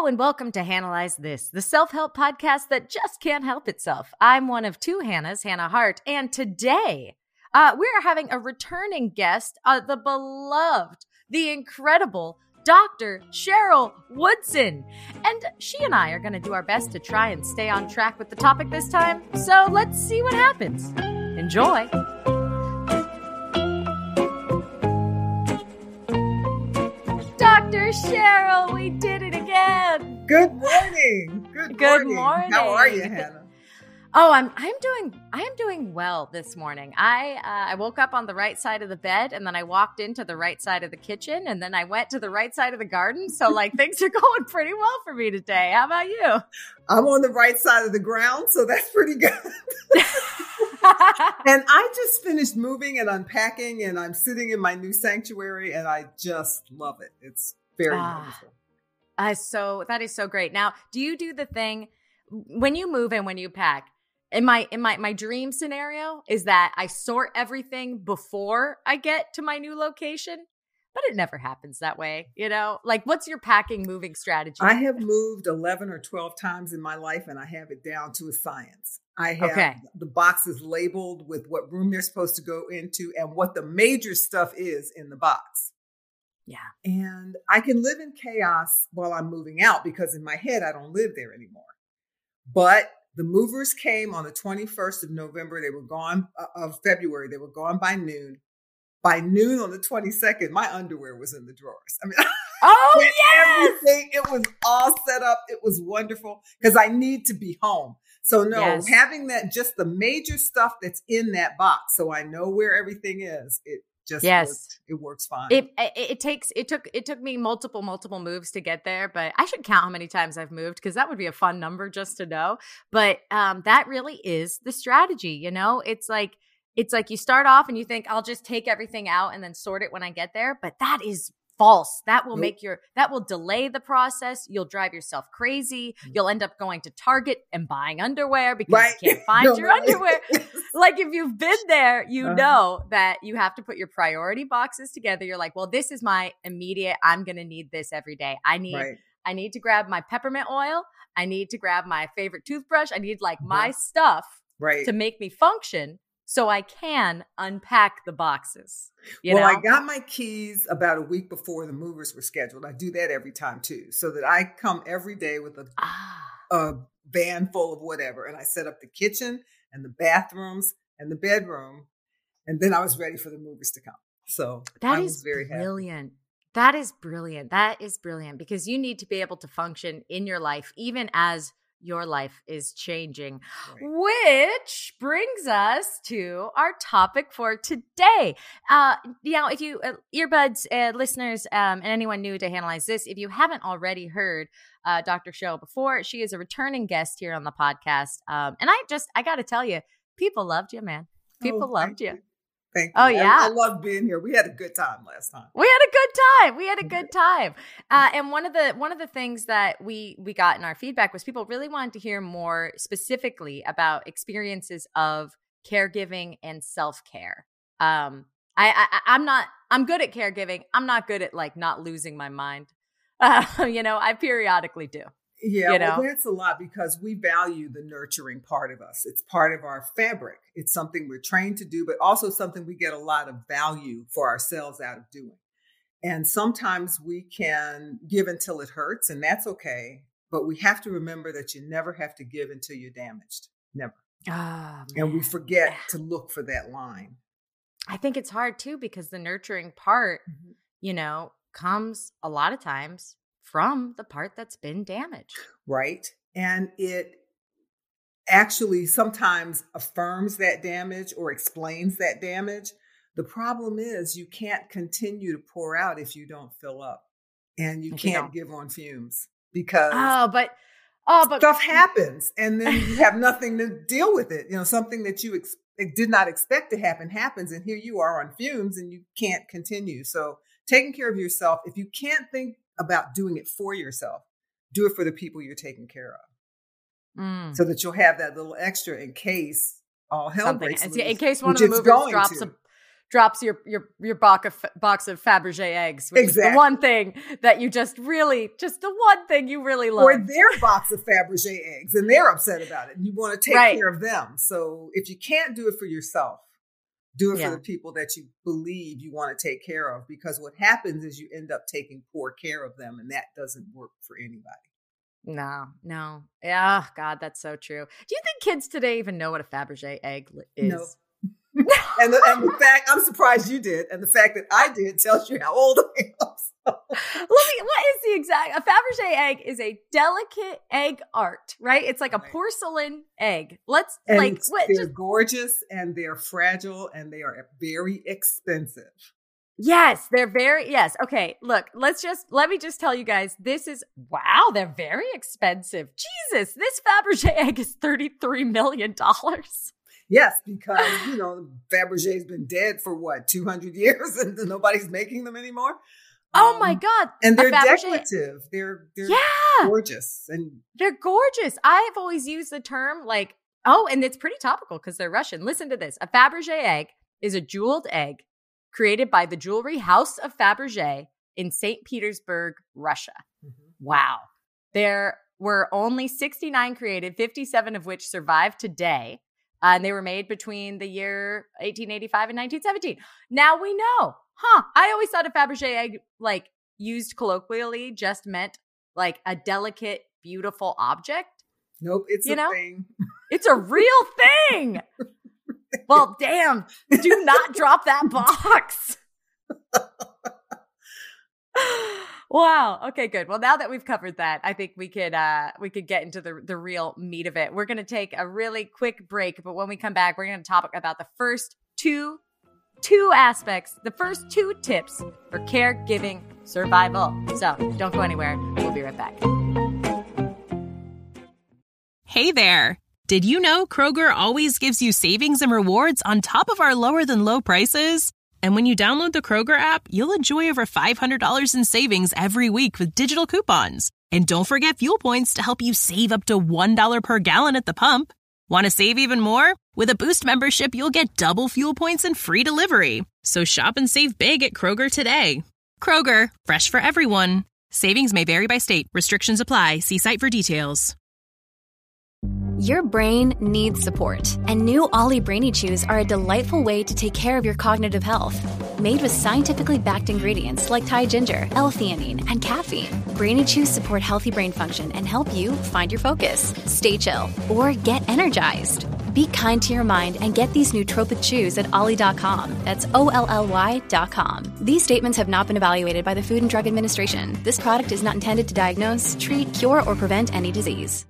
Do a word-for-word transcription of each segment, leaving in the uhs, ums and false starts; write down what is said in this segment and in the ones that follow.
and welcome to Hannahlyze This, the self-help podcast that just can't help itself. I'm one of two Hannahs, Hannah Hart, and today uh, we're having a returning guest, uh, the beloved, the incredible Doctor Cheryl Woodson. And she and I are going to do our best to try and stay on track with the topic this time, so let's see what happens. Enjoy. Doctor Cheryl, we did it again. Good morning. Good, Good morning. morning. How are you, Hannah? Oh, I'm I'm doing I am doing well this morning. I uh, I woke up on the right side of the bed, and then I walked into the right side of the kitchen, and then I went to the right side of the garden. So like things are going pretty well for me today. How about you? I'm on the right side of the ground, so that's pretty good. And I just finished moving and unpacking, and I'm sitting in my new sanctuary, and I just love it. It's very ah, wonderful. Uh, so that is so great. Now, do you do the thing when you move and when you pack? In my in my my dream scenario is that I sort everything before I get to my new location, but it never happens that way, you know? Like, what's your packing moving strategy? I have moved eleven or twelve times in my life, and I have it down to a science. I have okay. the boxes labeled with what room they're supposed to go into and what the major stuff is in the box. Yeah. And I can live in chaos while I'm moving out because in my head, I don't live there anymore. But the movers came on the twenty-first of November. They were gone uh, of February. They were gone by noon. By noon on the twenty-second, my underwear was in the drawers. I mean, oh yes, everything. It was all set up. It was wonderful because I need to be home. So no, yes. having that just the major stuff that's in that box, so I know where everything is. It just yes, worked. It works fine. It, it it takes it took it took me multiple multiple moves to get there, but I should count how many times I've moved because that would be a fun number just to know. But um, that really is the strategy. You know, it's like it's like you start off and you think I'll just take everything out and then sort it when I get there, but that is false. That will nope. make your that will delay the process. You'll drive yourself crazy. You'll end up going to Target and buying underwear because right. you can't find no, your right. underwear. Like if you've been there, you uh-huh. know that you have to put your priority boxes together. You're like, well, this is my immediate, I'm going to need this every day. I need, right. I need to grab my peppermint oil. I need to grab my favorite toothbrush. I need like my right. stuff right. to make me function so I can unpack the boxes. You well, know? I got my keys about a week before the movers were scheduled. I do that every time too, so that I come every day with a, ah. a van full of whatever. And I set up the kitchen and the bathrooms and the bedroom. And then I was ready for the movers to come. So that I is was very brilliant. happy. That is brilliant. That is brilliant because you need to be able to function in your life, even as your life is changing, right. Which brings us to our topic for today. Uh, you know, if you, uh, earbuds, uh, listeners, um, and anyone new to Hannahlyze This, if you haven't already heard uh, Doctor Cheryl before, she is a returning guest here on the podcast. Um, and I just, I got to tell you, people loved you, man. People oh, loved you. you. Thank you. Oh, yeah. I, I love being here. We had a good time last time. We had a good time. We had a good time. Uh, and one of the one of the things that we we got in our feedback was people really wanted to hear more specifically about experiences of caregiving and self-care. Um, I, I I'm not I'm good at caregiving. I'm not good at like not losing my mind. Uh, you know, I periodically do. Yeah, you well, know? that's a lot because we value the nurturing part of us. It's part of our fabric. It's something we're trained to do, but also something we get a lot of value for ourselves out of doing. And sometimes we can give until it hurts, and that's okay. But we have to remember that you never have to give until you're damaged. Never. Oh, and we forget to look for that line. I think it's hard, too, because the nurturing part, mm-hmm. you know, comes a lot of times from the part that's been damaged. Right. And it actually sometimes affirms that damage or explains that damage. The problem is you can't continue to pour out if you don't fill up, and you if can't you give on fumes because oh, but oh, but stuff happens and then you have nothing to deal with it. You know, something that you ex- did not expect to happen happens, and here you are on fumes and you can't continue. So taking care of yourself, if you can't think about doing it for yourself, do it for the people you're taking care of, mm. so that you'll have that little extra in case all hell Something. breaks loose. In case one of the movers drops to. a drops your your your box of box of Fabergé eggs, which exactly. is the one thing that you just really, just the one thing you really love. Or their box of Fabergé eggs, and they're upset about it, and you want to take right. care of them. So if you can't do it for yourself, do it yeah. for the people that you believe you want to take care of, because what happens is you end up taking poor care of them, and that doesn't work for anybody. No, no. Yeah, God, that's so true. Do you think kids today even know what a Fabergé egg is? No. and, the, and the fact, I'm surprised you did, and the fact that I did tells you how old I am. So. Let me, what is the exact, a Fabergé egg is a delicate egg art, right? It's like a right. porcelain egg. Let's, and like, what, they're just, gorgeous, and they're fragile, and they are very expensive. Yes, they're very, yes. Okay, look, let's just, let me just tell you guys, this is, wow, they're very expensive. Jesus, this Fabergé egg is thirty-three million dollars. Yes, because, you know, Fabergé's been dead for what, two hundred years, and nobody's making them anymore? Oh um, my God. And they're decorative. They're, they're yeah. gorgeous. And they're gorgeous. I've always used the term like, oh, and it's pretty topical because they're Russian. Listen to this. A Fabergé egg is a jeweled egg created by the jewelry House of Fabergé in Saint Petersburg, Russia. Mm-hmm. Wow. There were only sixty-nine created, fifty-seven of which survive today. Uh, and they were made between the year eighteen eighty-five and nineteen seventeen. Now we know. Huh. I always thought a Fabergé egg, like, used colloquially just meant, like, a delicate, beautiful object. Nope, it's you a know? thing. It's a real thing. Well, damn. Do not drop that box. Wow. Okay, good. Well, now that we've covered that, I think we could uh, we could get into the, the real meat of it. We're going to take a really quick break, but when we come back, we're going to talk about the first two two aspects, the first two tips for caregiving survival. So don't go anywhere. We'll be right back. Hey there. Did you know Kroger always gives you savings and rewards on top of our lower than low prices? And when you download the Kroger app, you'll enjoy over five hundred dollars in savings every week with digital coupons. And don't forget fuel points to help you save up to one dollar per gallon at the pump. Want to save even more? With a Boost membership, you'll get double fuel points and free delivery. So shop and save big at Kroger today. Kroger, fresh for everyone. Savings may vary by state. Restrictions apply. See site for details. Your brain needs support, and new Ollie Brainy Chews are a delightful way to take care of your cognitive health. Made with scientifically backed ingredients like Thai ginger, L-theanine, and caffeine, Brainy Chews support healthy brain function and help you find your focus, stay chill, or get energized. Be kind to your mind and get these nootropic chews at ollie dot com. That's O L L Y dot com. These statements have not been evaluated by the Food and Drug Administration. This product is not intended to diagnose, treat, cure, or prevent any disease.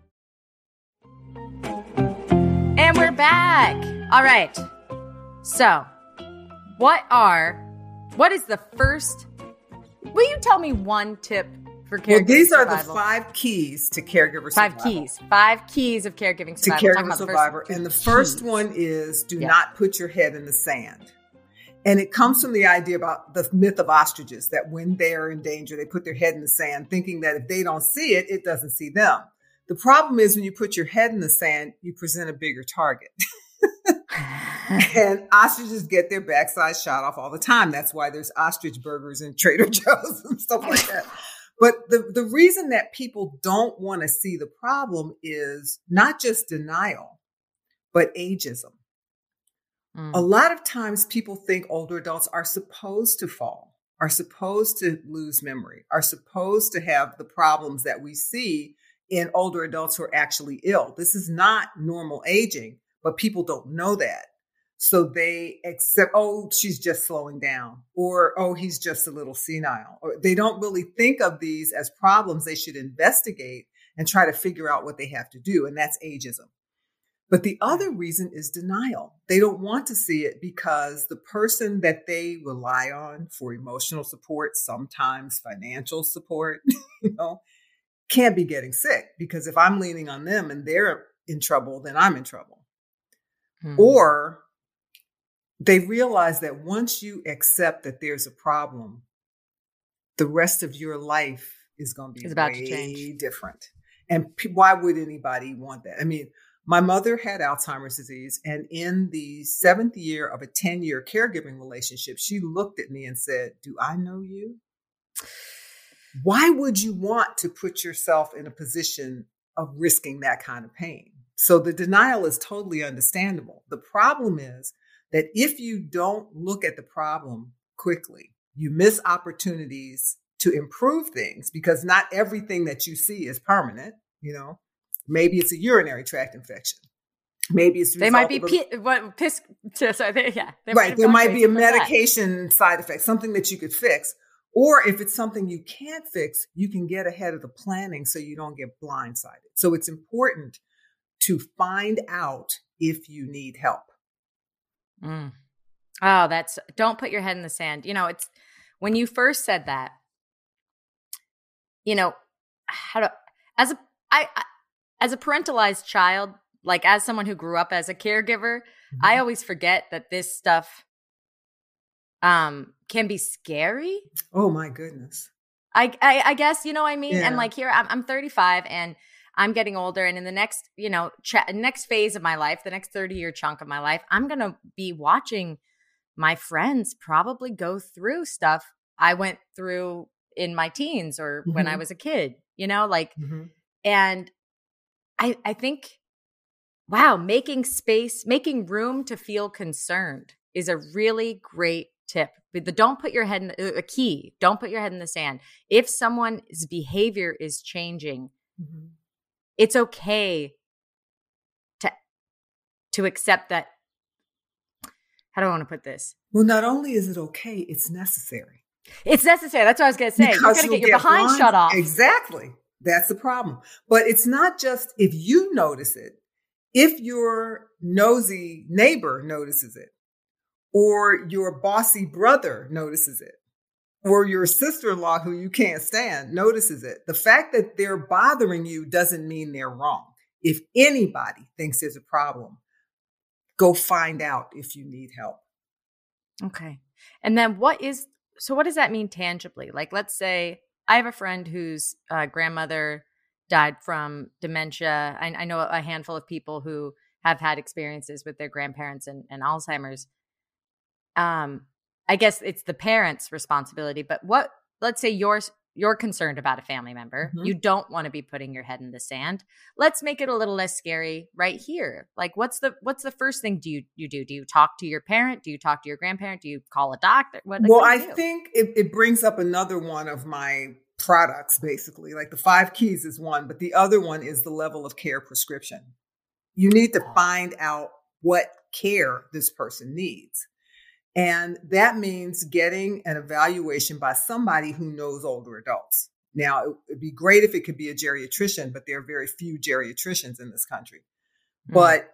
And we're back. All right. So, what are, what is the first, will you tell me one tip for caregiving Well, these are survival? the five keys to caregiver five survival. Five keys. Five keys of caregiving survival. To caregiver survival. And the first keys. one is do yeah. not put your head in the sand. And it comes from the idea about the myth of ostriches, that when they're in danger, they put their head in the sand, thinking that if they don't see it, it doesn't see them. The problem is when you put your head in the sand, you present a bigger target. And ostriches get their backside shot off all the time. That's why there's ostrich burgers in Trader Joe's and stuff like that. But the, the reason that people don't want to see the problem is not just denial, but ageism. Mm. A lot of times people think older adults are supposed to fall, are supposed to lose memory, are supposed to have the problems that we see in older adults who are actually ill. This is not normal aging, but people don't know that. So they accept, oh, she's just slowing down, or, oh, he's just a little senile. Or they don't really think of these as problems they should investigate and try to figure out what they have to do. And that's ageism. But the other reason is denial. They don't want to see it because the person that they rely on for emotional support, sometimes financial support, you know, can't be getting sick, because if I'm leaning on them and they're in trouble, then I'm in trouble. Hmm. Or they realize that once you accept that there's a problem, the rest of your life is going to be it's about way to change. different. And p- why would anybody want that? I mean, My mother had Alzheimer's disease, and in the seventh year of a ten-year caregiving relationship, she looked at me and said, "Do I know you? Why would you want to put yourself in a position of risking that kind of pain?" So the denial is totally understandable. The problem is that if you don't look at the problem quickly, you miss opportunities to improve things, because not everything that you see is permanent. You know, maybe it's a urinary tract infection. Maybe it's the they might be a, p- what piss. So they, yeah, they right. There might be a medication that. side effect, something that you could fix. Or if it's something you can't fix, you can get ahead of the planning so you don't get blindsided. So it's important to find out if you need help. Mm. Oh, that's, don't put your head in the sand. You know, it's when you first said that, you know, how to, as a, I, I as a parentalized child, like as someone who grew up as a caregiver, mm-hmm. I always forget that this stuff um, can be scary. Oh my goodness. I, I, I guess, you know what I mean? Yeah. And like here, I'm, I'm thirty-five and I'm getting older. And in the next, you know, ch- next phase of my life, the next thirty year chunk of my life, I'm going to be watching my friends probably go through stuff I went through in my teens or mm-hmm. when I was a kid, you know, like, mm-hmm. and I, I think, wow, making space, making room to feel concerned is a really great tip. But the don't put your head in the, a key. Don't put your head in the sand. If someone's behavior is changing, mm-hmm. it's okay to to accept that. How do I want to put this? Well, not only is it okay, it's necessary. It's necessary. That's what I was going to say. Because You're going to get your behind blind. shut off. Exactly. That's the problem. But it's not just if you notice it. If your nosy neighbor notices it, or your bossy brother notices it, or your sister-in-law who you can't stand notices it, the fact that they're bothering you doesn't mean they're wrong. If anybody thinks there's a problem, go find out if you need help. Okay. And then what is, so what does that mean tangibly? Like, let's say I have a friend whose uh, grandmother died from dementia. I, I know a handful of people who have had experiences with their grandparents and, and Alzheimer's. Um, I guess it's the parents' responsibility, but what, let's say you're, you're concerned about a family member. Mm-hmm. You don't want to be putting your head in the sand. Let's make it a little less scary right here. Like what's the, what's the first thing do you, you do? Do you talk to your parent? Do you talk to your grandparent? Do you call a doctor? What, like, well, what I do? think it, it brings up another one of my products, basically. Like the five keys is one, but the other one is the level of care prescription. You need to find out what care this person needs. And that means getting an evaluation by somebody who knows older adults. Now, it would be great if it could be a geriatrician, but there are very few geriatricians in this country. Mm. But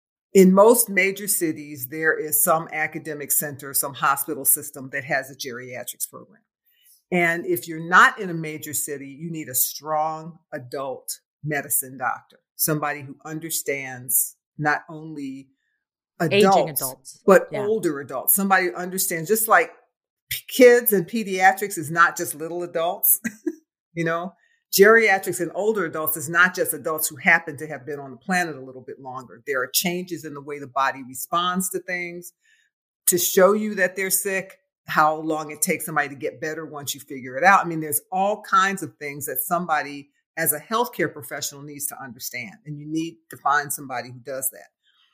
in most major cities, there is some academic center, some hospital system that has a geriatrics program. And if you're not in a major city, you need a strong adult medicine doctor, somebody who understands not only adults, aging adults, but yeah. older adults, somebody who understands, just like kids and pediatrics is not just little adults, you know, geriatrics and older adults is not just adults who happen to have been on the planet a little bit longer. There are changes in the way the body responds to things to show you that they're sick, how long it takes somebody to get better once you figure it out. I mean, there's all kinds of things that somebody as a healthcare professional needs to understand, and you need to find somebody who does that.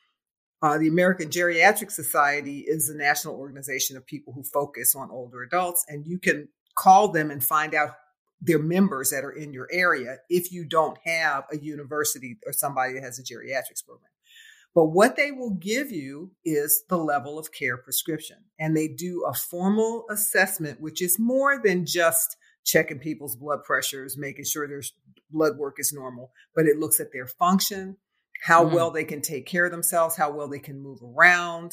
Uh, the American Geriatric Society is a national organization of people who focus on older adults, and you can call them and find out their members that are in your area if you don't have a university or somebody that has a geriatrics program. But what they will give you is the level of care prescription. And they do a formal assessment, which is more than just checking people's blood pressures, making sure their blood work is normal, but it looks at their function, how mm. well they can take care of themselves, how well they can move around,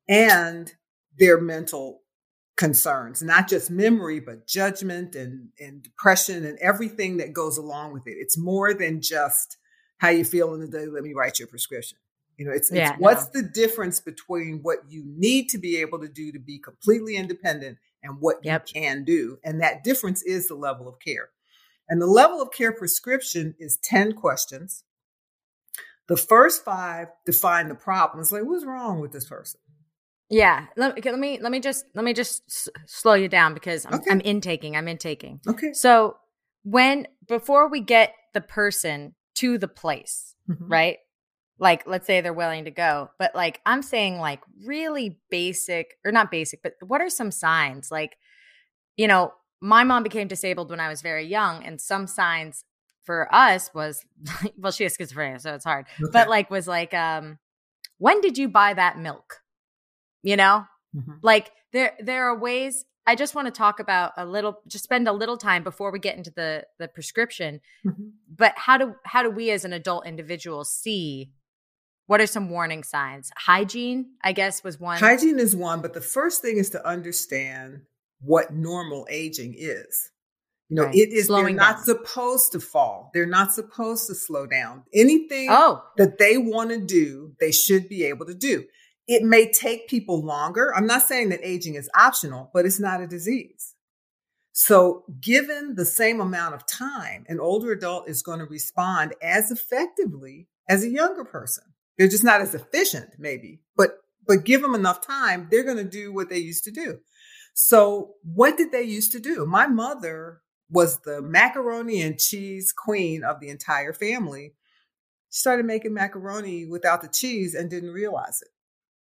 and their mental concerns, not just memory, but judgment and, and depression and everything that goes along with it. It's more than just how you feel in the day. Let me write your prescription. You know, it's, yeah, it's what's no. the difference between what you need to be able to do to be completely independent and what yep. you can do. And that difference is the level of care. And the level of care prescription is ten questions. The first five define the problem. It's like, what's wrong with this person? Yeah. Let, let me let me just let me just s- slow you down because I'm Okay. I'm intaking. I'm intaking. Okay. So when before we get the person to the place, Mhm. right? Like, let's say they're willing to go, but like I'm saying, like really basic or not basic, but what are some signs? Like, you know, my mom became disabled when I was very young, and some signs for us was, well, she has schizophrenia, so it's hard, Okay. but like was like, um, when did you buy that milk? You know, Mhm. like there there are ways. I just want to talk about a little, just spend a little time before we get into the the prescription. Mhm. But how do how do we as an adult individual see what are some warning signs? Hygiene, I guess, was one. Hygiene is one, but the first thing is to understand what normal aging is. You know, Right. it is, Slowing they're not down. supposed to fall. They're not supposed to slow down. Anything Oh, that they want to do, they should be able to do. It may take people longer. I'm not saying that aging is optional, but it's not a disease. So given the same amount of time, an older adult is going to respond as effectively as a younger person. They're just not as efficient, maybe, but, but give them enough time, they're going to do what they used to do. So what did they used to do? My mother was the macaroni and cheese queen of the entire family. She started making macaroni without the cheese and didn't realize it.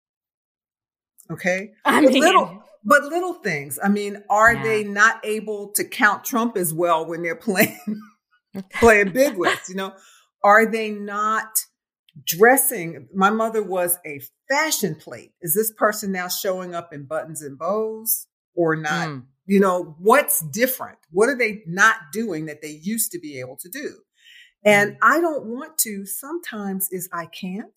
Okay. I But mean, little, but little things. I mean, are Yeah. they not able to count Trump as well when they're playing, playing bigwigs? You know, are they not dressing? My mother was a fashion plate. Is this person now showing up in buttons and bows or not? Mm. You know, what's different? What are they not doing that they used to be able to do? And Mm. I don't want to. Sometimes is I can't.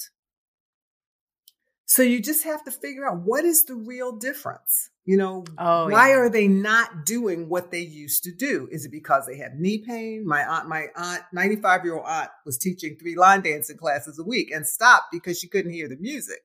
So you just have to figure out what is the real difference. You know, Oh, why yeah. are they not doing what they used to do? Is it because they have knee pain? My aunt, my aunt, ninety-five year old aunt was teaching three line dancing classes a week and stopped because she couldn't hear the music.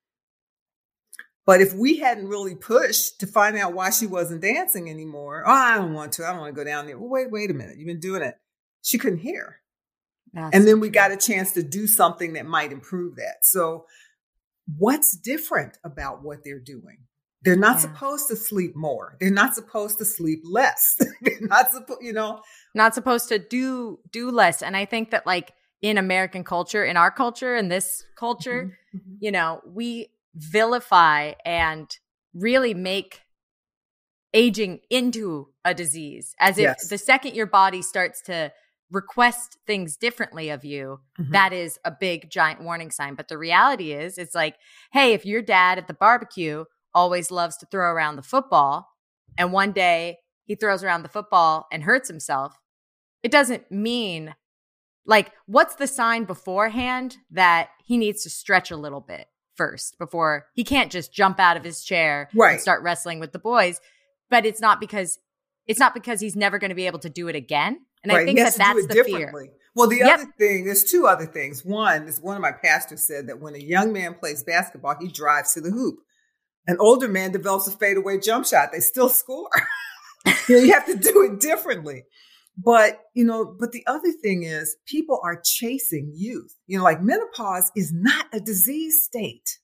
But if we hadn't really pushed to find out why she wasn't dancing anymore, oh, I don't want to, I don't want to go down there. Well, wait, wait a minute. You've been doing it. She couldn't hear. That's And so then we true. got a chance to do something that might improve that. So what's different about what they're doing? They're not Yeah. supposed to sleep more. They're not supposed to sleep less. They're not supposed, you know. Not supposed to do do less. And I think that like in American culture, in our culture, in this culture, Mhm. you know, we vilify and really make aging into a disease, as if Yes. the second your body starts to request things differently of you, Mhm. that is a big giant warning sign. But the reality is, it's like, hey, if your dad at the barbecue always loves to throw around the football and one day he throws around the football and hurts himself, it doesn't mean, like, what's the sign beforehand that he needs to stretch a little bit first before he can't just jump out of his chair Right. and start wrestling with the boys? But it's not because it's not because he's never going to be able to do it again. And Right. I think He that has to do that's it the fear. differently. Well, the Yep. other thing, there's two other things. One is one of my pastors said that when a young man plays basketball, he drives to the hoop. An older man develops a fadeaway jump shot. They still score. You know, you have to do it differently. But, you know, but the other thing is people are chasing youth. You know, like menopause is not a disease state.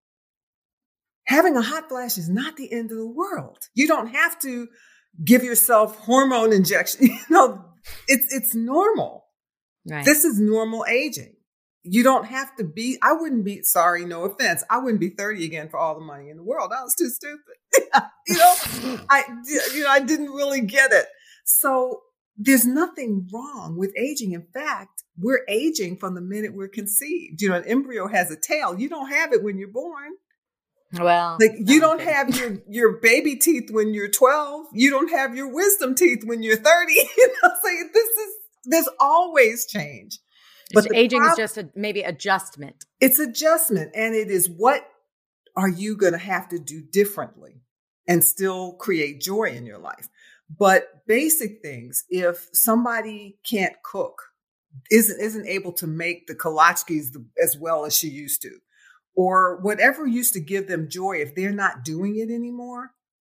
Having a hot flash is not the end of the world. You don't have to give yourself hormone injection. You know, it's, it's normal. Right. This is normal aging. You don't have to be, I wouldn't be, sorry, no offense. I wouldn't be thirty again for all the money in the world. I was too stupid. you know, I, you know, I didn't really get it. So there's nothing wrong with aging. In fact, we're aging from the minute we're conceived. You know, an embryo has a tail. You don't have it when you're born. Well, Like you no, don't I'm kidding. have your, your baby teeth when you're twelve. You don't have your wisdom teeth when you're thirty. You know, so this is, there's always change. But the aging prob- is just a maybe adjustment. It's adjustment. And it is, what are you going to have to do differently and still create joy in your life? But basic things, if somebody can't cook, isn't, isn't able to make the kolaches as well as she used to, or whatever used to give them joy, if they're not doing it anymore,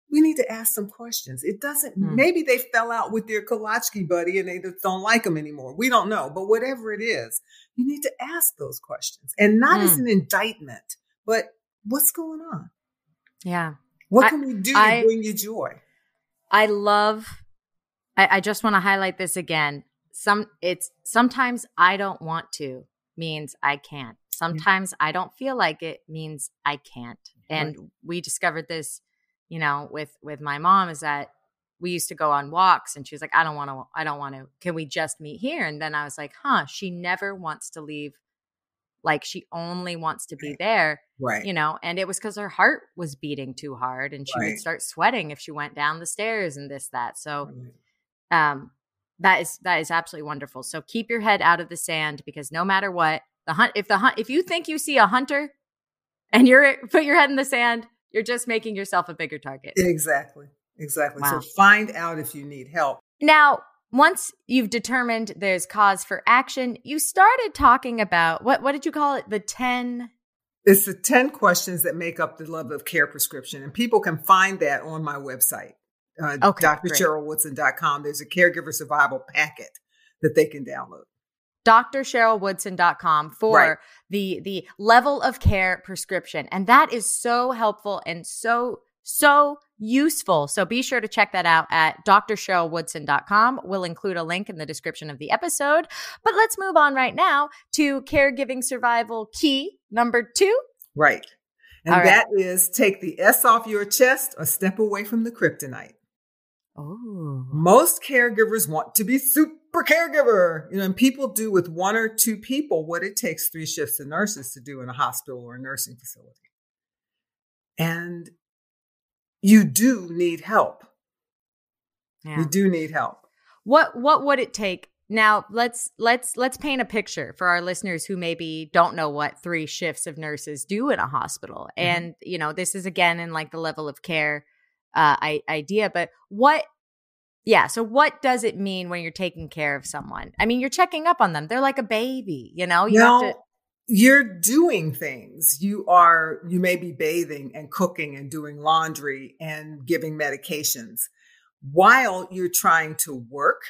we need to ask some questions. It doesn't, mm. maybe they fell out with their Kolachki buddy and they just don't like him anymore. We don't know. But whatever it is, you need to ask those questions, and not mm. as an indictment, but what's going on? Yeah. What I, can we do I, to bring you joy? I love, I, I just want to highlight this again. Some, it's sometimes I don't want to means I can't. Sometimes mm-hmm. I don't feel like it means I can't. And right. we discovered this, you know, with, with my mom, is that we used to go on walks and she was like, I don't want to, I don't want to, can we just meet here? And then I was like, huh, she never wants to leave. Like she only wants to be there, right? You know, and it was because her heart was beating too hard, and she right. would start sweating if she went down the stairs and this, that. So, right. um, that is that is absolutely wonderful. So keep your head out of the sand, because no matter what, the hunt, if the hunt, if you think you see a hunter, and you're put your head in the sand, you're just making yourself a bigger target. Exactly, exactly. Wow. So find out if you need help now. Once you've determined there's cause for action, you started talking about, what what did you call it? The ten? It's the ten questions that make up the Love of Care prescription. And people can find that on my website, uh, okay, D R Cheryl Woodson dot com. There's a caregiver survival packet that they can download. D R Cheryl Woodson dot com for right. the, the Level of Care prescription. And that is so helpful and so, so useful. So be sure to check that out at D R Cheryl Woodson dot com. We'll include a link in the description of the episode. But let's move on right now to caregiving survival key number two. Right. And All that right. is take the S off your chest or step away from the kryptonite. Oh. Most caregivers want to be super caregiver. You know, and people do with one or two people what it takes three shifts of nurses to do in a hospital or a nursing facility. And you do need help. Yeah. You do need help. What what would it take? Now, let's let's let's paint a picture for our listeners who maybe don't know what three shifts of nurses do in a hospital. Mm-hmm. And, you know, this is again in like the Level of Care uh, I, idea. But what, yeah, so what does it mean when you're taking care of someone? I mean, you're checking up on them. They're like a baby, you know? You no. have to. You're doing things. You are, you may be bathing and cooking and doing laundry and giving medications while you're trying to work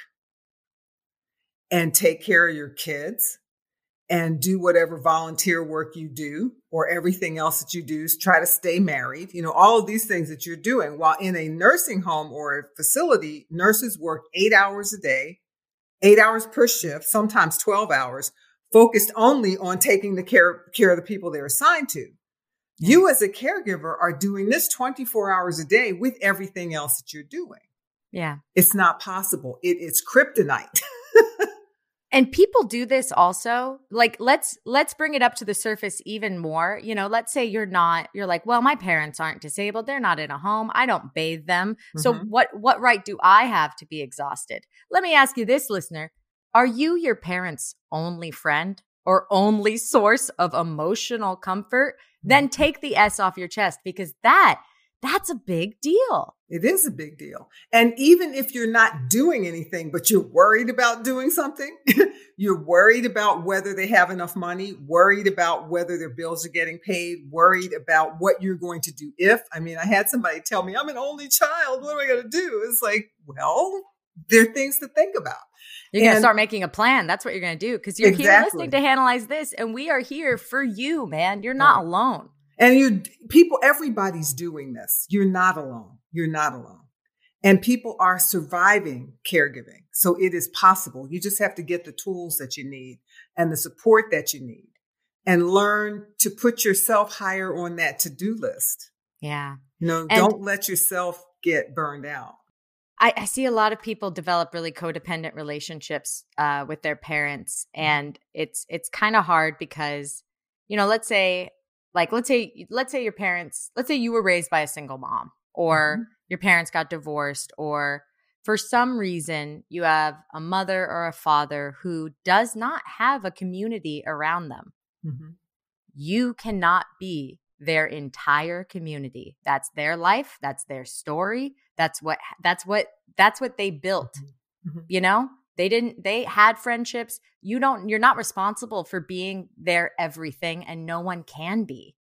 and take care of your kids and do whatever volunteer work you do or everything else that you do is try to stay married. You know, all of these things that you're doing while in a nursing home or a facility, nurses work eight hours a day, eight hours per shift, sometimes twelve hours, focused only on taking the care, care of the people they're assigned to. Yeah. You as a caregiver are doing this twenty-four hours a day with everything else that you're doing. Yeah. It's not possible. It is kryptonite. And people do this also. Like, let's let's bring it up to the surface even more. You know, let's say you're not, you're like, well, my parents aren't disabled. They're not in a home. I don't bathe them. Mm-hmm. So what what right do I have to be exhausted? Let me ask you this, listener. Are you your parents' only friend or only source of emotional comfort? Mm-hmm. Then take the S off your chest, because that that's a big deal. It is a big deal. And even if you're not doing anything, but you're worried about doing something, you're worried about whether they have enough money, worried about whether their bills are getting paid, worried about what you're going to do if, I mean, I had somebody tell me, I'm an only child. What am I going to do? It's like, well, there are things to think about. You're going to start making a plan. That's what you're going to do, because you're exactly. here listening to Analyze This, and we are here for you, man. You're not right. alone. And you people, everybody's doing this. You're not alone. You're not alone. And people are surviving caregiving. So it is possible. You just have to get the tools that you need and the support that you need and learn to put yourself higher on that to-do list. Yeah. You know, and don't let yourself get burned out. I, I see a lot of people develop really codependent relationships uh, with their parents. And it's it's kind of hard because, you know, let's say, like, let's say, let's say your parents, let's say you were raised by a single mom, or mm-hmm. your parents got divorced, or for some reason you have a mother or a father who does not have a community around them. Mm-hmm. You cannot be their entire community. That's their life. That's their story. That's what, that's what, that's what they built. Mm-hmm. You know, they didn't, they had friendships. You don't, you're not responsible for being their everything, and no one can be.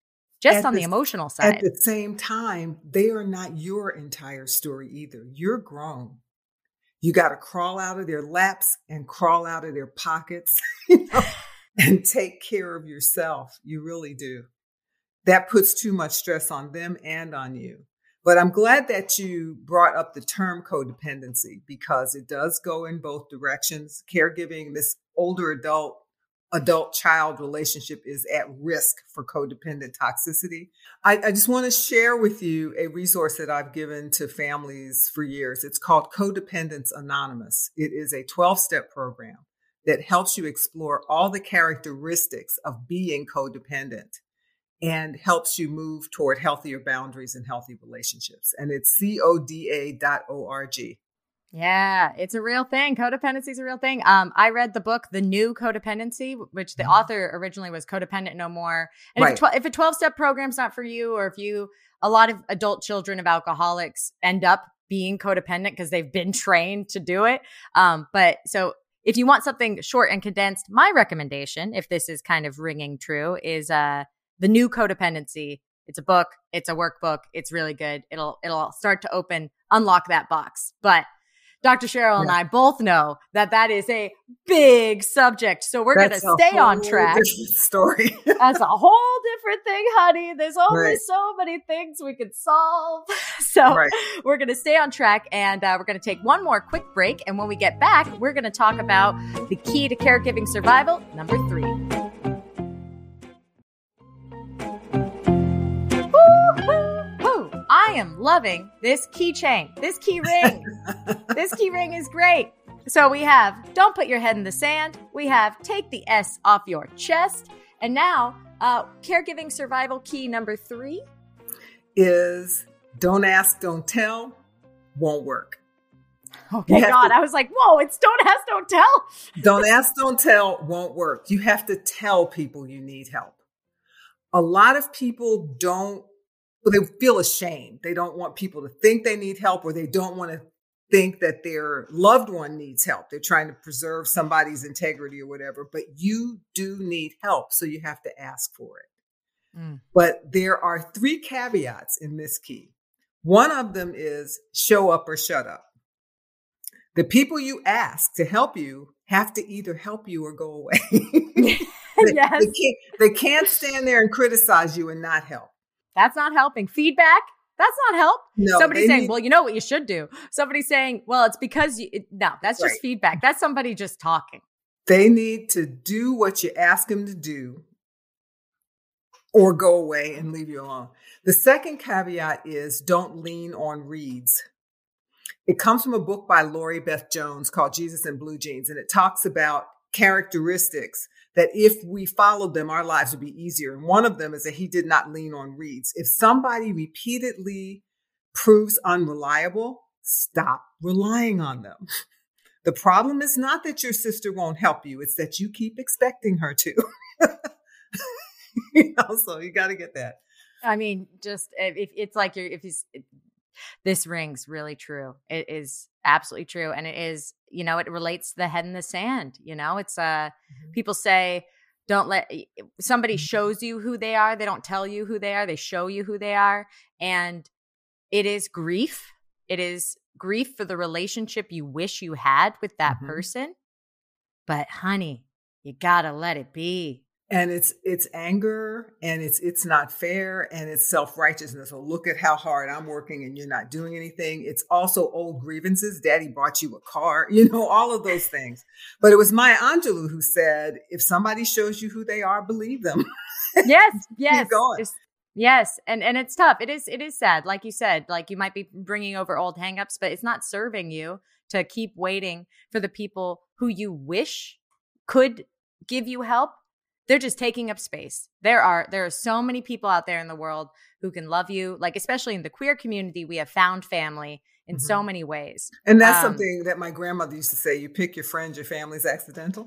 just at on the, the emotional side. At the same time, they are not your entire story either. You're grown. You got to crawl out of their laps and crawl out of their pockets, you know, and take care of yourself. You really do. That puts too much stress on them and on you. But I'm glad that you brought up the term codependency, because it does go in both directions. Caregiving, this older adult, adult-child relationship is at risk for codependent toxicity. I, I just want to share with you a resource that I've given to families for years. It's called Codependence Anonymous. It is a twelve-step program that helps you explore all the characteristics of being codependent and helps you move toward healthier boundaries and healthy relationships. And it's C O D A dot org. Yeah, it's a real thing. Codependency is a real thing. Um, I read the book, The New Codependency, which the author originally was Codependent No More. And right. if, tw- if a twelve-step program's not for you, or if you, a lot of adult children of alcoholics end up being codependent because they've been trained to do it. Um, but so if you want something short and condensed, my recommendation, if this is kind of ringing true, is uh, The New Codependency. It's a book. It's a workbook. It's really good. It'll it'll start to open, unlock that box. But Doctor Cheryl yeah. and I both know that that is a big subject. So we're going to stay on track. Story. That's a whole different thing, honey. There's only right. so many things we could solve. So right. we're going to stay on track, and uh, we're going to take one more quick break. And when we get back, we're going to talk about the key to caregiving survival, number three. I am loving this keychain, this key ring. This key ring is great. So we have don't put your head in the sand. We have take the S off your chest. And now uh, caregiving survival key number three is don't ask, don't tell, won't work. Okay, God, to, I was like, whoa, it's don't ask, don't tell. Don't ask, don't tell, won't work. You have to tell people you need help. A lot of people don't. They feel ashamed. They don't want people to think they need help, or they don't want to think that their loved one needs help. They're trying to preserve somebody's integrity or whatever, but you do need help. So you have to ask for it. Mm. But there are three caveats in this key. One of them is show up or shut up. The people you ask to help you have to either help you or go away. they, yes. they, can't, they can't stand there and criticize you and not help. That's not helping. Feedback, that's not help. No, somebody saying, need- well, you know what you should do. Somebody saying, well, it's because you, it, no, that's just right. feedback. That's somebody just talking. They need to do what you ask them to do or go away and leave you alone. The second caveat is don't lean on reeds. It comes from a book by Lori Beth Jones called Jesus in Blue Jeans. And it talks about characteristics that if we followed them, our lives would be easier. And one of them is that he did not lean on reeds. If somebody repeatedly proves unreliable, stop relying on them. The problem is not that your sister won't help you. It's that you keep expecting her to. You know, so you got to get that. I mean, just if it's like you're, if he's, it, this rings really true. It is absolutely true. And it is, you know, it relates to the head in the sand. You know, it's, uh, mm-hmm. people say, don't let somebody shows you who they are. They don't tell you who they are. They show you who they are. And it is grief. It is grief for the relationship you wish you had with that mm-hmm. person. But honey, you gotta let it be. And it's it's anger, and it's it's not fair, and it's self-righteousness. So look at how hard I'm working and you're not doing anything. It's also old grievances. Daddy bought you a car, you know, all of those things. But it was Maya Angelou who said, if somebody shows you who they are, believe them. Yes, yes. Keep going. It's, yes. And and it's tough. It is it is sad. Like you said, like you might be bringing over old hangups, but it's not serving you to keep waiting for the people who you wish could give you help. They're just taking up space. There are there are so many people out there in the world who can love you. Like, especially in the queer community, we have found family in mm-hmm. so many ways. And that's um, something that my grandmother used to say, you pick your friends, your family's accidental.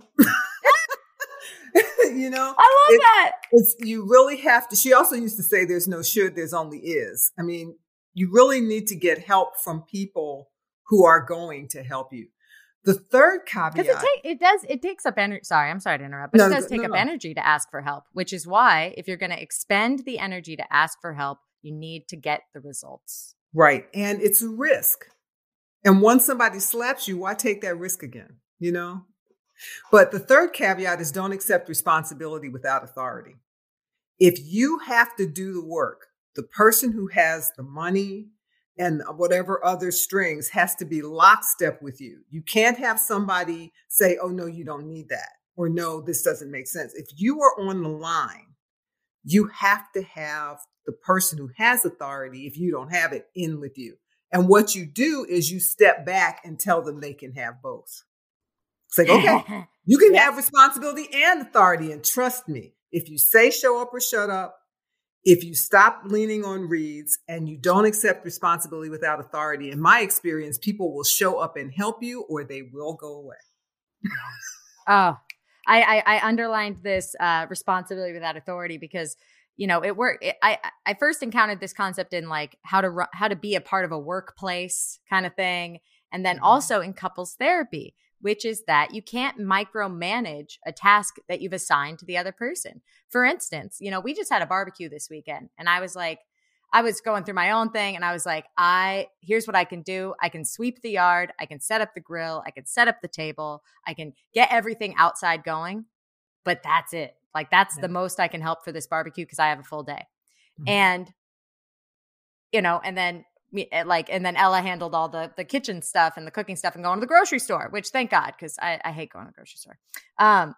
You know? I love it, that. It's, you really have to. She also used to say there's no should, there's only is. I mean, you really need to get help from people who are going to help you. The third caveat. Because it, ta- it does, it takes up energy. Sorry, I'm sorry to interrupt, but No, it does no, take no, up no. energy to ask for help, which is why if you're going to expend the energy to ask for help, you need to get the results. Right. And it's a risk. And once somebody slaps you, why take that risk again? You know? But the third caveat is don't accept responsibility without authority. If you have to do the work, the person who has the money and whatever other strings has to be lockstep with you. You can't have somebody say, oh, no, you don't need that. Or no, this doesn't make sense. If you are on the line, you have to have the person who has authority, if you don't have it, in with you. And what you do is you step back and tell them they can have both. It's like, okay, you can Yep. have responsibility and authority. And trust me, if you say show up or shut up, if you stop leaning on reeds and you don't accept responsibility without authority, in my experience, people will show up and help you or they will go away. Oh, I, I, I underlined this uh, responsibility without authority because, you know, it worked. It, I, I first encountered this concept in like how to, ru- how to be a part of a workplace kind of thing. And then also in couples therapy, which is that you can't micromanage a task that you've assigned to the other person. For instance, you know, we just had a barbecue this weekend and I was like, I was going through my own thing and I was like, I, here's what I can do. I can sweep the yard. I can set up the grill. I can set up the table. I can get everything outside going, but that's it. Like that's Yeah. the most I can help for this barbecue because I have a full day. Mhm. And, you know, and then me- like, and then Ella handled all the, the kitchen stuff and the cooking stuff and going to the grocery store, which thank God, because I, I hate going to the grocery store. Um,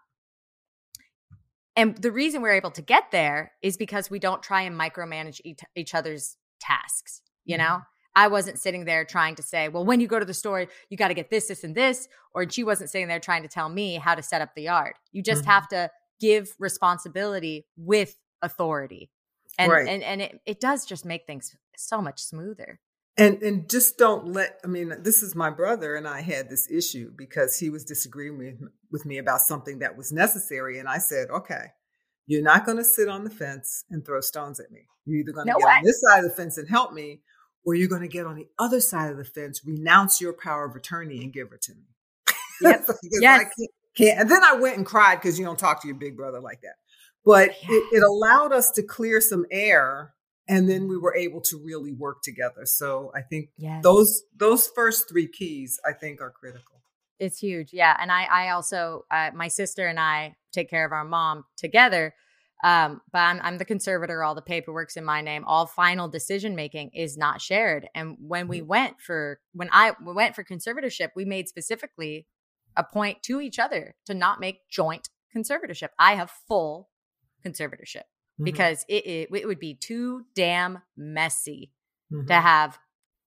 and the reason we're able to get there is because we don't try and micromanage each, each other's tasks. You Mhm. know, I wasn't sitting there trying to say, well, when you go to the store, you got to get this, this, and this. Or she wasn't sitting there trying to tell me how to set up the yard. You just Mhm. have to give responsibility with authority. And, Right. and, and it, it does just make things so much smoother. And and just don't let, I mean, this is my brother and I had this issue because he was disagreeing with, with me about something that was necessary. And I said, okay, you're not going to sit on the fence and throw stones at me. You're either going to No get way. on this side of the fence and help me, or you're going to get on the other side of the fence, renounce your power of attorney and give her to me. Yep. Because Yes. I can't, can't. And then I went and cried because you don't talk to your big brother like that. But Yeah. it, it allowed us to clear some air. And then we were able to really work together. So I think Yes. those those first three keys, I think, are critical. It's huge. Yeah. And I, I also, uh, my sister and I take care of our mom together. Um, but I'm, I'm the conservator. All the paperwork's in my name. All final decision making is not shared. And when we went for, when I we went for conservatorship, we made specifically a point to each other to not make joint conservatorship. I have full conservatorship because it, it, it would be too damn messy Mhm. to have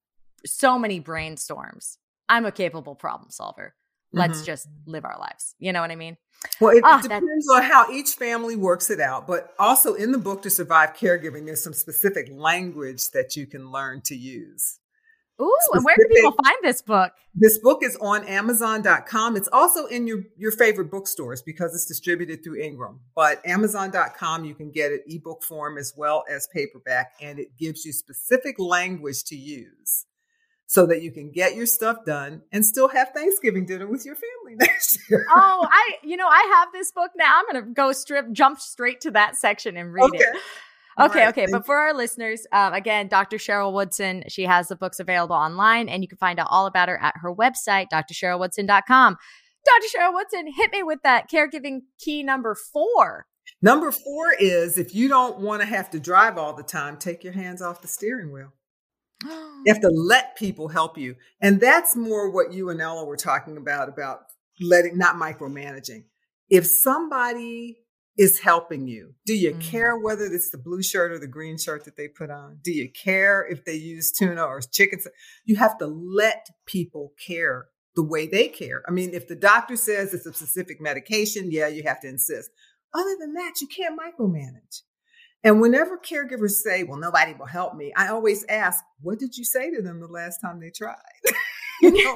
so many brainstorms. I'm a capable problem solver. Let's Mhm. just live our lives. You know what I mean? Well, it, Ah, it that- depends on how each family works it out. But also in the book, To Survive Caregiving, there's some specific language that you can learn to use. Ooh, and where can Specific- people find this book? This book is on amazon dot com. It's also in your, your favorite bookstores because it's distributed through Ingram. But amazon dot com, you can get it ebook form as well as paperback. And it gives you specific language to use so that you can get your stuff done and still have Thanksgiving dinner with your family next year. Oh, I, you know, I have this book now. I'm going to go strip, jump straight to that section and read it. All Okay, right, okay. thank But for our listeners, um, again, Doctor Cheryl Woodson, she has the books available online, and you can find out all about her at her website, D R cheryl woodson dot com. Doctor Cheryl Woodson, hit me with that caregiving key number four. Number four is if you don't want to have to drive all the time, take your hands off the steering wheel. You have to let people help you. And that's more what you and Ella were talking about, about letting, not micromanaging. If somebody is helping you, do you Mm. care whether it's the blue shirt or the green shirt that they put on? Do you care if they use tuna or chicken? You have to let people care the way they care. I mean, if the doctor says it's a specific medication, yeah, you have to insist. Other than that, you can't micromanage. And whenever caregivers say, well, nobody will help me, I always ask, what did you say to them the last time they tried? you know,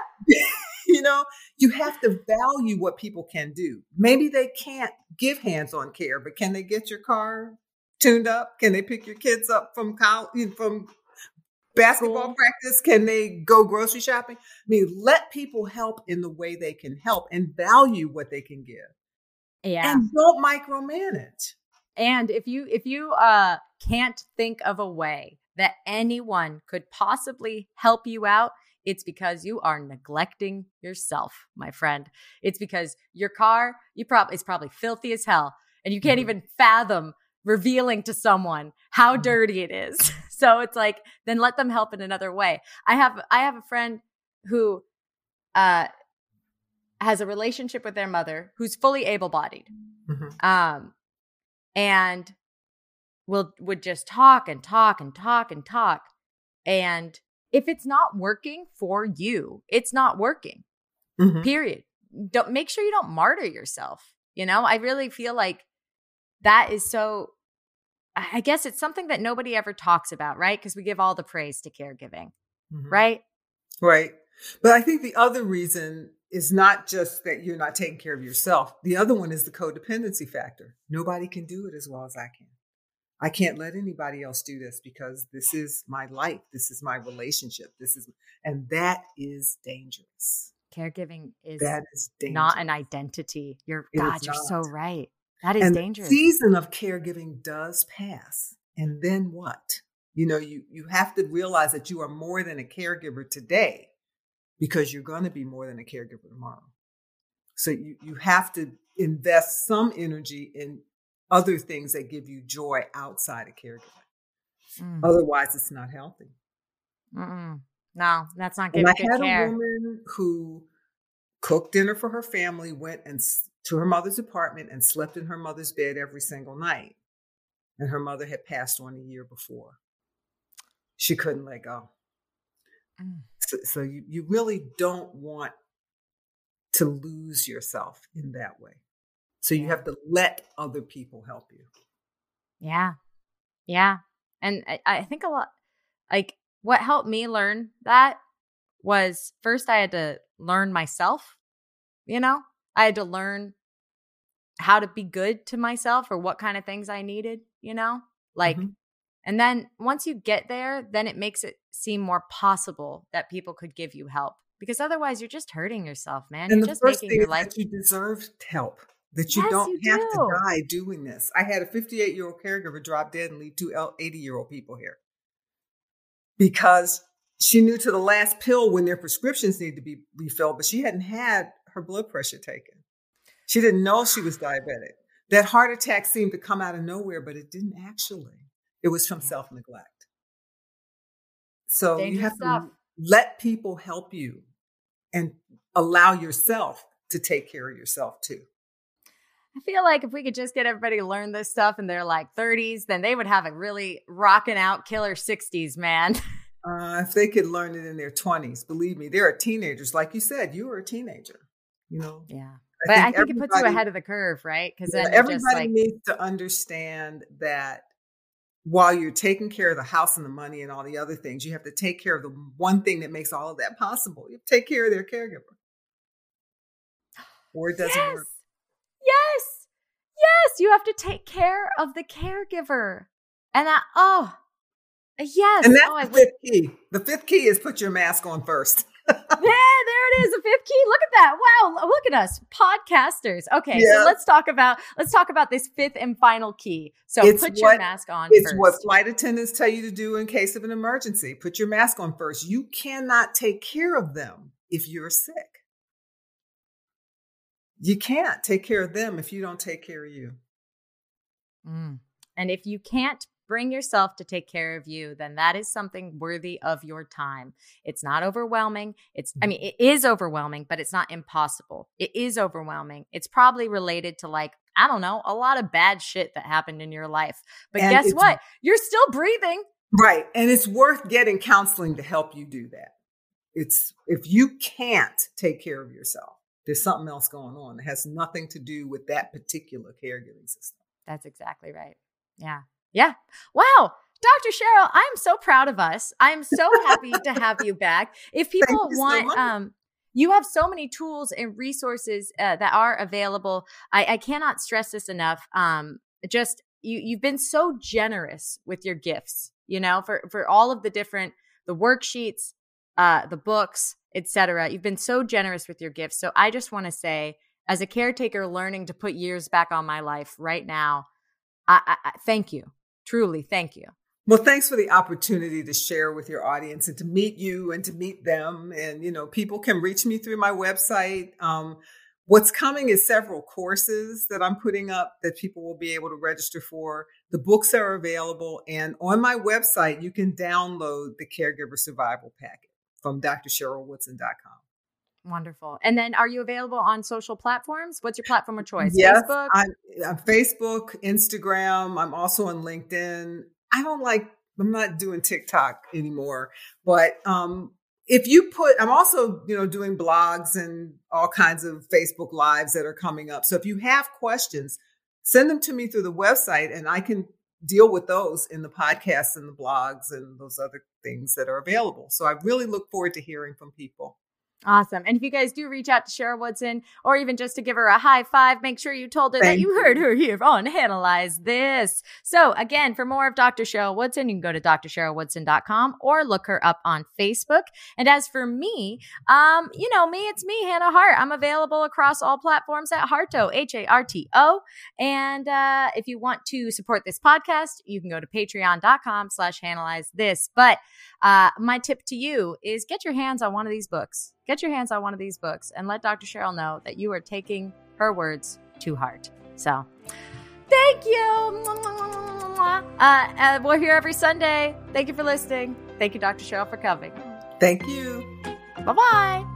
you know, you have to value what people can do. Maybe they can't give hands-on care, but can they get your car tuned up? Can they pick your kids up from college, from basketball School. practice? Can they go grocery shopping? I mean, let people help in the way they can help and value what they can give. Yeah. And don't micromanage. And if you if you uh can't think of a way that anyone could possibly help you out, it's because you are neglecting yourself, my friend. It's because your car, you probably is probably filthy as hell, and you can't mm-hmm. even fathom revealing to someone how mm-hmm. dirty it is. So it's like, then let them help in another way. I have I have a friend who uh has a relationship with their mother who's fully able-bodied. Mm-hmm. Um and will would just talk and talk and talk and talk. And if it's not working for you, it's not working. Mm-hmm. Period. Don't make sure you don't martyr yourself. You know, I really feel like that is so, I guess it's something that nobody ever talks about, right? Because we give all the praise to caregiving, mm-hmm. right? Right. But I think the other reason is not just that you're not taking care of yourself. The other one is the codependency factor. Nobody can do it as well as I can. I can't let anybody else do this because this is my life. This is my relationship. This is, and that is dangerous. Caregiving is, that is not an identity. You're, it God, you're so right. That is and dangerous. The season of caregiving does pass. And then what? You know, you, you have to realize that you are more than a caregiver today because you're going to be more than a caregiver tomorrow. So you, you have to invest some energy in other things that give you joy outside of caregiving. Mm. Otherwise, it's not healthy. Mm-mm. No, that's not giving good care. I had a woman who cooked dinner for her family, went and to her mother's apartment and slept in her mother's bed every single night. And her mother had passed on a year before. She couldn't let go. Mm. So, so you, you really don't want to lose yourself in that way. So you have to let other people help you. Yeah. Yeah. And I, I think a lot, like what helped me learn that was first I had to learn myself, you know, I had to learn how to be good to myself or what kind of things I needed, you know, like, mm-hmm. and then once you get there, then it makes it seem more possible that people could give you help because otherwise you're just hurting yourself, man. And you're the just first making thing your is life. That you deserve help. That you yes, don't you have do. to die doing this. I had a fifty-eight-year-old caregiver drop dead and leave two eighty-year-old people here. Because she knew to the last pill when their prescriptions needed to be refilled, but she hadn't had her blood pressure taken. She didn't know she was diabetic. That heart attack seemed to come out of nowhere, but it didn't actually. It was from self-neglect. So Dangerous you have stuff. to let people help you and allow yourself to take care of yourself too. I feel like if we could just get everybody to learn this stuff in their like thirties, then they would have a really rocking out killer sixties, man. Uh, if they could learn it in their twenties, believe me, there are teenagers. Like you said, you were a teenager, you know? Yeah. I but think I think it puts you ahead of the curve, right? Because yeah, then everybody just like, needs to understand that while you're taking care of the house and the money and all the other things, you have to take care of the one thing that makes all of that possible. You have to take care of their caregiver. Or it doesn't yes. work. Yes. Yes. You have to take care of the caregiver. And that, oh, yes. And that's oh, the fifth key. The fifth key is put your mask on first. Yeah, there it is. The fifth key. Look at that. Wow. Look at us. Podcasters. Okay. Yeah. So let's talk about, let's talk about this fifth and final key. So it's put what, your mask on it's first. It's what flight attendants tell you to do in case of an emergency. Put your mask on first. You cannot take care of them if you're sick. You can't take care of them if you don't take care of you. Mm. And if you can't bring yourself to take care of you, then that is something worthy of your time. It's not overwhelming. It's, I mean, it is overwhelming, but it's not impossible. It is overwhelming. It's probably related to like, I don't know, a lot of bad shit that happened in your life. But and guess what? You're still breathing. Right. And it's worth getting counseling to help you do that. It's, if you can't take care of yourself, there's something else going on that has nothing to do with that particular caregiving system. That's exactly right. Yeah. Yeah. Wow. Doctor Cheryl, I'm so proud of us. I'm so happy to have you back. If people want, so um, you have so many tools and resources uh, that are available. I, I cannot stress this enough. Um, just you, you've been so generous with your gifts, you know, for, for all of the different the worksheets, uh, the books, et cetera. You've been so generous with your gifts. So I just want to say, as a caretaker learning to put years back on my life right now, I, I, I thank you. Truly, thank you. Well, thanks for the opportunity to share with your audience and to meet you and to meet them. And, you know, people can reach me through my website. Um, what's coming is several courses that I'm putting up that people will be able to register for. The books are available. And on my website, you can download the Caregiver Survival Packet from D R Cheryl Woodson dot com. Wonderful. And then are you available on social platforms? What's your platform of choice? Yes, Facebook? I'm, I'm Facebook, Instagram. I'm also on LinkedIn. I don't like, I'm not doing TikTok anymore, but um, if you put, I'm also, you know, doing blogs and all kinds of Facebook Lives that are coming up. So if you have questions, send them to me through the website and I can deal with those in the podcasts and the blogs and those other things that are available. So I really look forward to hearing from people. Awesome. And if you guys do reach out to Cheryl Woodson, or even just to give her a high five, make sure you told her Thank that you you. heard her here on Analyze This. So again, for more of Doctor Cheryl Woodson, you can go to D R Cheryl Woodson dot com or look her up on Facebook. And as for me, um, you know me, it's me, Hannah Hart. I'm available across all platforms at Harto, H A R T O. And uh, if you want to support this podcast, you can go to patreon dot com slash analyze this. But uh, my tip to you is get your hands on one of these books. Get your hands on one of these books and let Doctor Cheryl know that you are taking her words to heart. So thank you. Uh, uh, we're here every Sunday. Thank you for listening. Thank you, Doctor Cheryl, for coming. Thank you. Bye-bye.